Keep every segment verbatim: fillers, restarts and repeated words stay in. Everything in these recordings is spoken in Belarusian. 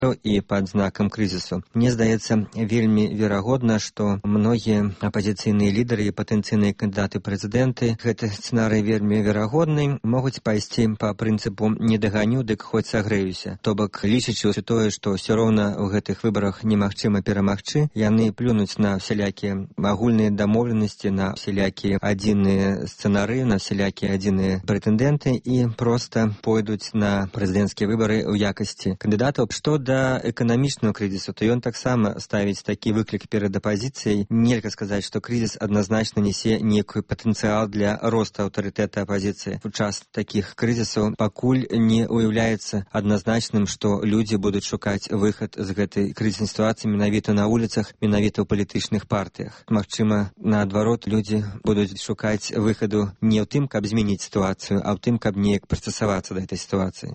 і пад знакам крызісу. Мне здаецца, вельмі верагодна, што многія апазіцыйныя лідары і патэнцыйныя кандидаты прэзідэнты, гэты сцэнарый вельмі верагодны, могуць пайсці па прынцыпу «не даганю, дык хоць сагрэюся». То бок, лічачы тое, што ўсё роўна ў гэтых выбарах немагчыма перамагчы, яны плюнуць на всялякія агульныя дамоўленасці, на всялякія адзіныя сцэнары, на всялякія адзіныя прэтэндэнты і проста пойдуць на прэзідэнцкія выбары ў якасці кандыдатаў. Што да эканамічнага крызісу, то ён таксама ставіць такі выклік перад апазіцыяй. Нельга сказаць, што крызіс адназначна несе нейкі патэнцыял для росту аўтарытэта апазіцыі. У час такіх крызісаў пакуль не уяўляецца адназначным, што людзі будуць шукаць выхад з гэтай крызіснай сітуацыі менавіта на вуліцах, менавіта ў палітычных партыях. Магчыма, наадварот, людзі будуць шукаць выхаду не ў тым, каб змяніць сітуацыю, а ў тым, каб неяк прыстасавацца да гэтай сітуацыі.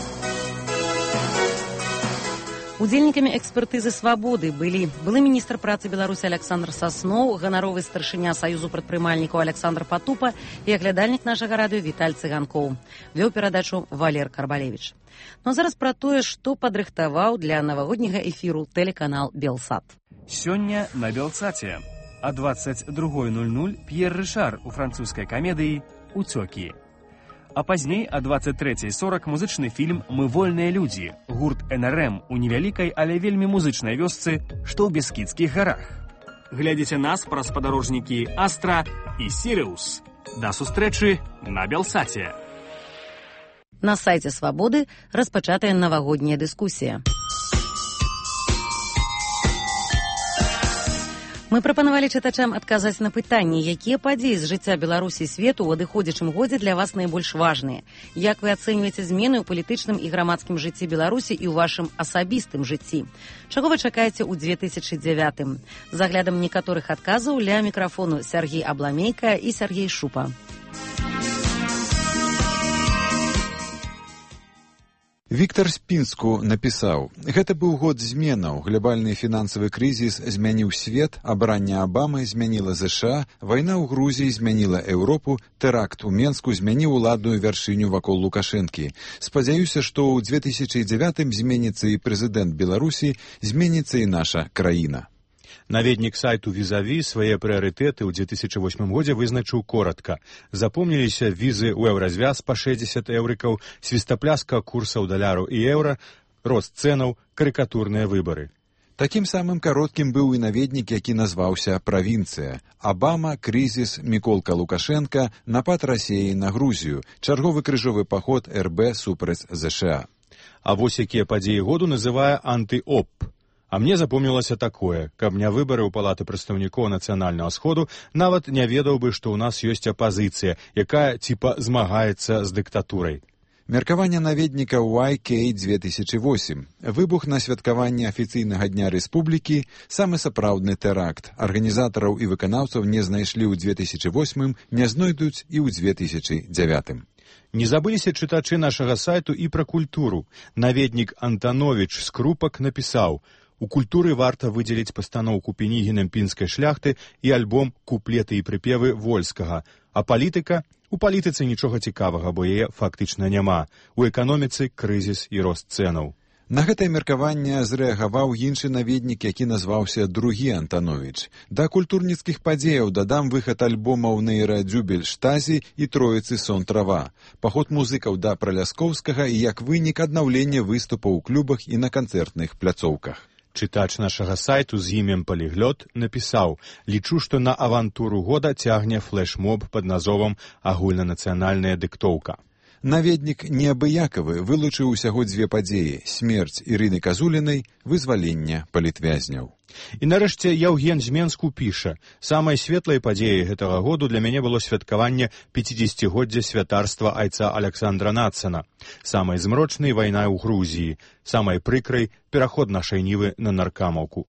Удзельнікамі экспертызы «Свабоды» былі былы міністр працы Беларусі Александр Сасноў, ганаровы старшыня Саюзу прадпрымальнікаў Александр Патупа і аглядальнік нашага радыё Віталь Цыганкоў. Вёў перадачу Валер Карбалевіч. Ну а зараз пра тое, што падрыхтаваў для навагодняга эфіру тэлеканал «Белсат». Сёння на «Белсаце» а двадцать два ноль ноль П'ер Рышар у французскай камедыі «Уцёкі». А пазней а двадцать три сорок музычны фільм «Мы вольныя людзі», гурт эн эр эм у невялікай, але вельмі музычнай вёсцы, што ў Бескідскіх гарах. Глядзіце нас праз спадарожнікі «Астра» і «Сіриус». Да сустрэчы на «Белсаце». На сайце «Свабоды» распачатая навагодняя дыскусія. Мы прапанавалі чытачам адказаць на пытанні, якія падзеі з жыцця Беларусі і свету ў адыходзячым годзе для вас найбольш важныя. Як вы ацэньваеце змены ў палітычным і грамадскім жыцці Беларусі і ў вашым асабістым жыцці? Чаго вы чакаеце ў две тысячы дзевятым? З аглядам некаторых адказаў ля мікрафону Сергей Абламейка і Сергей Шупа. Віктор Спінску напісаў: «Гэта быў год зменаў. Глобальны фінансавы крызіс змяніў свет, абранне Абамы змяніла ЗША, вайна ў Грузіі змяніла Еўропу, тэракт у Менску змяніў уладную вяршыню вакол Лукашэнкі. Спадзяюся, што ў две тысячы дзевятым зменіцца і прэзідэнт Беларусі, зменіцца і наша краіна». Наведнік сайту «Візаві» свае прыярытэты ў две тысячы восьмым годзе вызначыў коратка. Запомніліся візы ў еўразвяз па шэсцьдзесят еўрыкаў, свістапляска курсаў даляру і еўра, рост цэнаў, карыкатурныя выбары. Такім самым кароткім быў і наведнік, які назваўся «Правінцыя». Абама, крызіс, Міколка Лукашенка, напад Расіі на Грузію, чарговы крыжовы паход эр бэ супраць ЗША. А вось якія падзеі году называе антыоп. А мне запомнілася такое, каб не выбары ў палаты прадстаўнікоў нацыянальнага сходу, нават не ведаў бы, што ў нас ёсць апазіцыя, якая типа змагаецца з дыктатурай. Меркаванне наведніка уай кей две тысячы восем. Выбух на святкаванне афіцыйнага дня рэспублікі, самы сапраўдны тэракт. Арганізатараў і выканаўцаў не знайшлі ў две тысячы восьмым, не знойдуць і ў две тысячы дзевятым. Не забыліся чытачы нашага сайту і пра культуру. Наведнік Антановіч з Крупак напісаў: «У культуры варта выдзеліць пастаноўку Пенігінам пінскай шляхты і альбом «Куплеты і прыпевы» Вольскага. А палітыка? У палітыцы нічога цікавага, бо яе фактычна няма. У эканоміцы крызіс і рост цэнаў». На гэтае меркаванне зрэагаваў іншы наведнік, які назваўся другі Антановіч. Да культурніцкіх падзеяў дадам выхад альбомаў «Нейрадзюбель Штазі» і «Троіцы сон трава», паход музыкаў да Праляскоўскага і як вынік аднаўлення выступаў у клубах і на канцэртных пляцоўках. Чытач нашага сайту з імем Паліглот напісаў: «Лічу, што на авантуру года цягне флэш-моб пад назовам «Агульнанацыянальная дыктоўка». Наведнік неабыякавы вылучыў усяго дзве падзеі: смерць Ірыны Казулінай, вызваленне палітвязняў. І нарэшце Яўген з Менску піша: «Самай светлай падзеяй гэтага году для мяне было святкаванне пяцідзесяцігоддзя святарства айца Аляксандра Нацана. Самай змрочнай вайна ў Грузіі, самай прыкрай пераход нашай нівы на наркамаўку».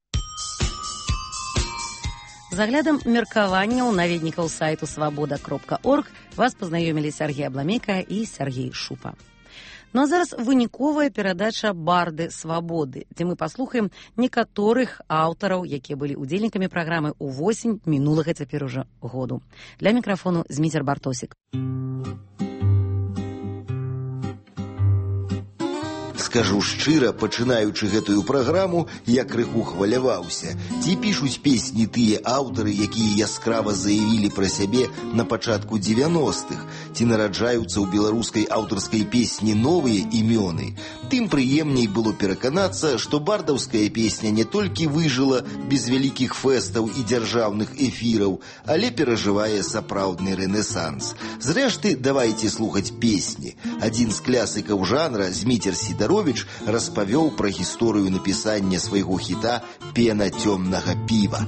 З аглядам меркаванняў наведнікаў сайту свабода кропка орг вас пазнаёмілі Сергей Абламейка і Сергей Шупа. Ну а зараз выніковая перадача «Барды свабоды», дзе мы паслухаем некаторых аўтараў, якія былі удзельнікамі праграмы ўвосень мінулага цяпер ужо году. Для мікрафону Зміцер Бартосік. Скажу шчыра, пачынаючы гэтую праграму, я крыху хваляваўся. Ці пішуць песні тыя аўтары, якія яскрава заявілі пра сябе на пачатку дзевяностых, ці нараджаюцца ў беларускай аўтарскай песні новыя імёны. Тым прыемней было пераканацца, што бардаўская песня не толькі выжыла без вялікіх фэстаў і дзяржаўных эфіраў, але перажывае сапраўдны рэнесанс. Зрэшты, давайце слухаць песні. Адзін з класікаў жанра, Зміцер Сідаровіч, распавёў пра гісторыю напісання свайго хіта «Пена цёмнага піва».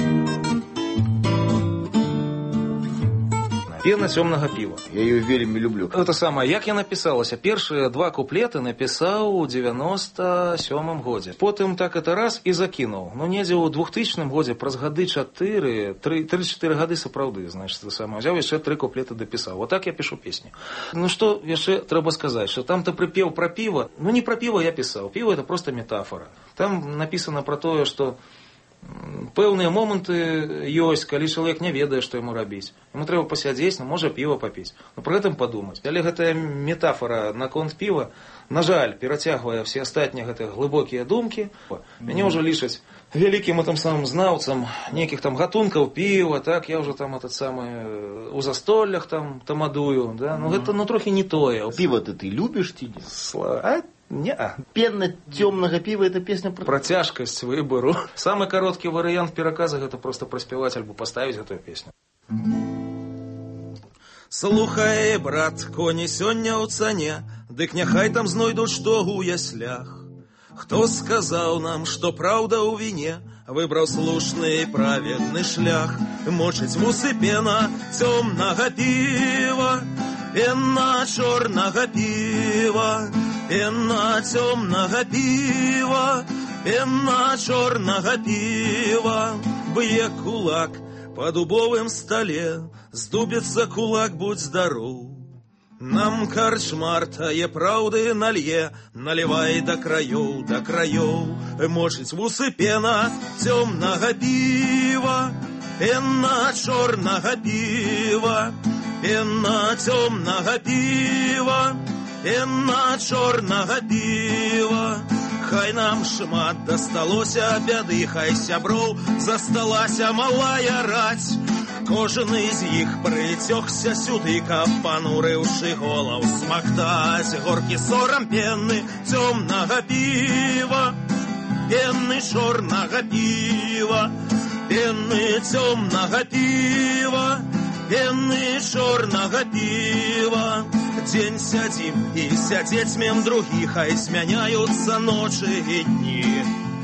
«Пена цёмнага піва». Я ее вельмі люблю. Это самое, як яна пісалася? Першыя два куплеты напісаў у девяносто сёмым годзе. Потым так это раз і закінуў. Ну, недзе ў двухтысячным годзе, праз гады чатыры, тры-чатыры гады сапраўды, значит, это самое. Взяў яшчэ тры куплеты дапісаў. Вот так я пішу песню. Ну, што яшчэ трэба сказаць, што там-то прыпеў пра піва. Ну, не пра піва я пісаў. Піва – это просто метафора. Там напісана пра тое, што пэўныя моманты ёсць, калі чалавек не ведае, што яму рабіць. Яму трэба пасядзець, ну, можа піва папіць. Ну, пры гэтым падумаць. Але гэтая метафора наконт піва, на жаль, перацягвае все астатнія гэтыя глыбокія думкі. Мяне ўжо лічаць вялікім тым самым знаўцам нейкіх там гатункаў піва, так, я ўжо там этот самы у застоллях там тамадую, да? Ну, гэта, ну, трохі не тое. Піва-то ты любіш ці не? Сла... Не-а. «Пена цёмнага піва» – это песня про... Про цяжкасць выбару. Самы кароткі варыянт пераказа – гэта просто праспяваць альбо паставіць гэтую песню. Слухай, брат, коні сёння ў цане, дык няхай там знойдуць што ў яслях. Хто сказаў нам, што праўда ў віне, выбраў слушны і праведны шлях. Мочыць вусы пена цёмнага піва, пена чорнага піва, пена цёмнага піва, пена чорнага піва. Б'е кулак па дубовым стале, здубіцца кулак, будь здароў. Нам карчмар тае праўды налье, налівай да краёў, да краёў. Мочыць вусы пена цёмнага піва, пена чорнага піва, пена цёмнага піва, пена чорнага піва. Хай нам шмат дасталося бяды, хай сяброў засталася малая раць. Кожны з іх прыцёгся сюды, каб, панурыўшы голаў, смактаць горкі сорам пены цёмнага піва, пены чорнага піва, пены цёмнага піва, пены чорнага піва. Дзень сядзім і сядзець мем другі, хай змяняюцца ночы і дні.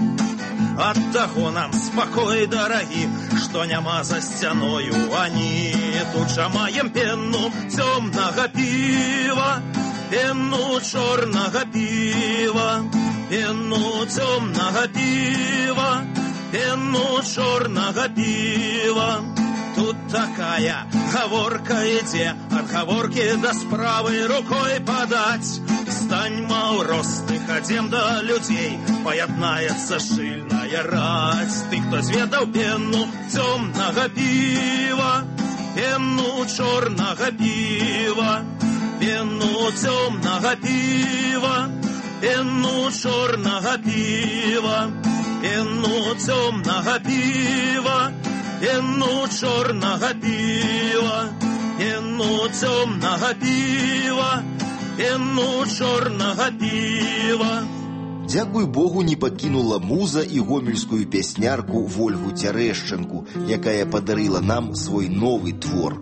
Ад таго нам спакой дарагі, што няма за сцяною ані. Тут жа маем пену цёмнага піва, пену чорнага піва, пену цёмнага піва, пену чорнага піва. Тут такая гаворка ідзе, ад гаворкі да справы рукой падаць. Стань маўросты, хадзем да людзей, паяднаецца шчыльная раць. Ты, хто зведаў пену цёмнага піва, пену чорнага піва, пену цёмнага піва, пену чорнага піва, пену цёмнага піва, пену чорнага піва, пену цёмнага піва, пену чорнага піва. Дзякуй Богу, не пакінула муза і гомельскую пяснярку Вольгу Цярэшчанку, якая падарыла нам свой новы твор.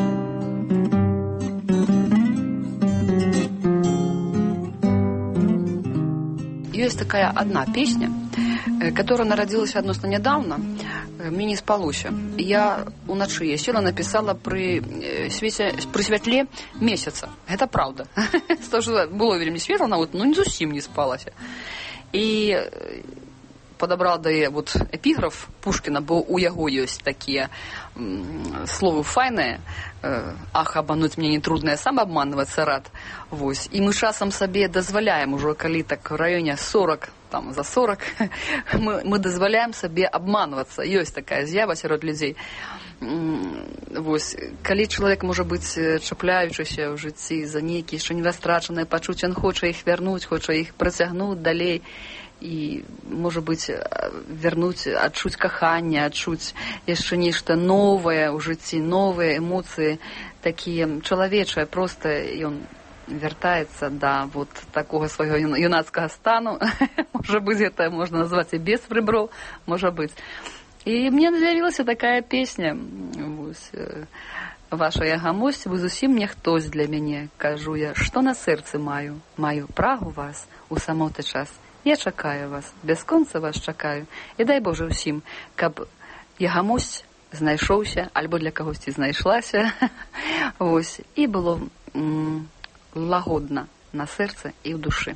Есть такая одна песня, которая народилась относно недавно, мне не спалося. Я уначы я села, написала при свете, при святле месяца. Это правда. Потому что было вельмі светла, но не зусім не спалася. И падабрала да яе вот эпіграф Пушкіна, бо у яго ёсць такія словы файныя. Ах, обмануть мне нетрудно, я сам обманываться рад. Вось. І мы часам сабе дазваляем ужо, калі так в раёне сорок, там за сорок, мы, мы дазваляем сабе обманываться. Ёсць такая з'ява сярод людзей. Вось. Калі чалавек, можа быць, чапляючыся ў жыцці за нейкія яшчэ нерастрачаныя пачуцці, ён хоча іх вярнуць, хоча іх працягнуць далей. І, можа быць, вярнуць, адчуць каханне, адчуць яшчэ нешта новае ў жыцці, новыя эмоцыі, такія чалавечыя, проста ён вяртаецца да вот такога свайго юнацкага стану. Можа быць, гэта можна назваць і без прыброў, можа быць. І мне з'явілася такая песня, вось, ваша ягамосць, вы зусім не хтось для мяне, кажу я, што на сэрцы маю, маю прагу вас у самоты час. Я чакаю вас, бясконца вас чакаю. І дай Божа ўсім, каб ягамосць знайшоўся, альбо для кагосьці знайшлася. Вось. І было м- лагодна на сэрцы і ў душы.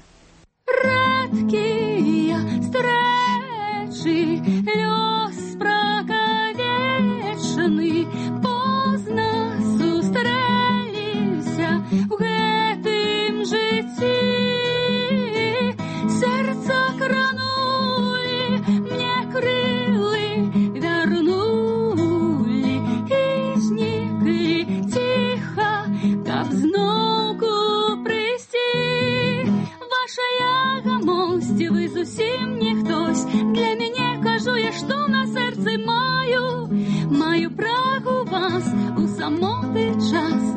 Рэдкія стрэчы, лёс спракавечаны, позна сустрэліся ў гэтым жыцці. Сердца кранули, мне крылы вернули и зникли тихо, как знову прийти. Ваша ягомость, вы зусім не хтось, для меня кажу я, что на сердце маю, маю прагу вас у самоты час.